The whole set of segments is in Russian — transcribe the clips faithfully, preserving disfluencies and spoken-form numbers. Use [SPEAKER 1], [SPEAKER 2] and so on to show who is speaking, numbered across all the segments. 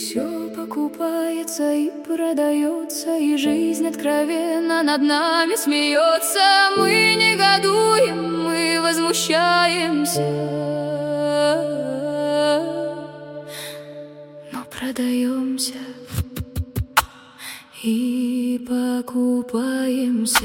[SPEAKER 1] все покупается и продается, и жизнь откровенно над нами смеется. Мы негодуем, мы возмущаемся, но продаемся и покупаемся.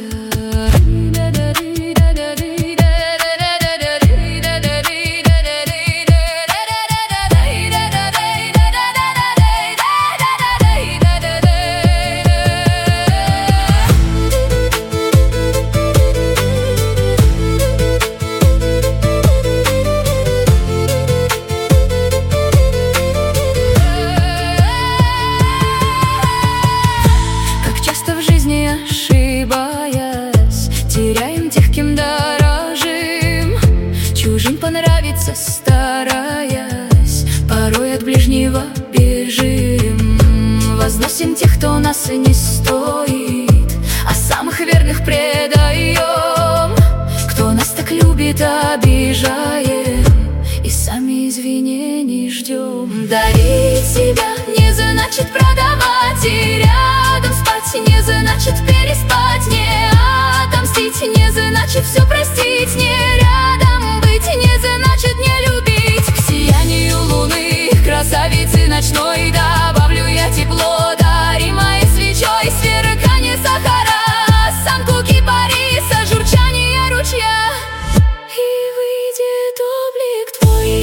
[SPEAKER 1] Ошибаясь, теряем тех, кем дорожим, чужим понравиться стараясь, порой от ближнего бежим. Возносим тех, кто нас и не стоит, а самых верных предаем. Кто нас так любит, обижаем, и сами извинений ждем. Дарить себя не значит продавать, и рядом спать не значит переспать, не отомстить не значит все простить, не рядом быть не значит не любить. К сиянию луны, красавицы ночной, добавлю я тепло, даримое свечой, сверканье сахара, осанку кипариса, журчание ручья, и выйдет облик твой.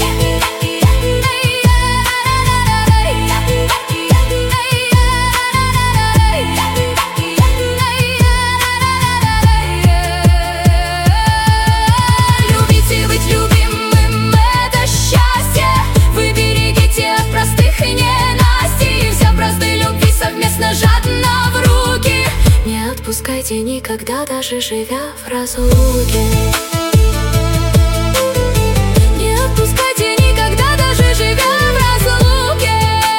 [SPEAKER 1] Не отпускайте никогда, даже живя в разлуке. Не отпускайте никогда, даже живя в разлуке.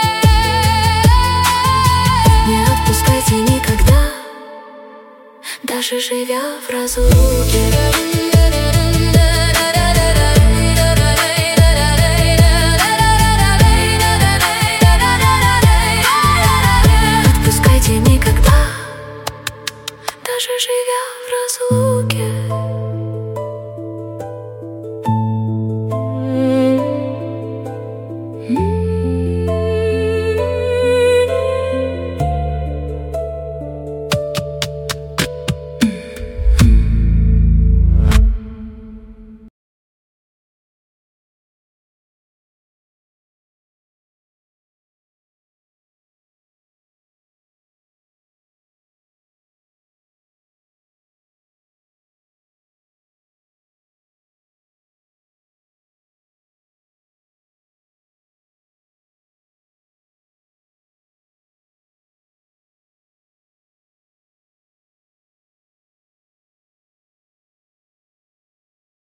[SPEAKER 1] Не отпускайте никогда, даже живя в разлуке. Даже живя в разлуке. Mm-hmm.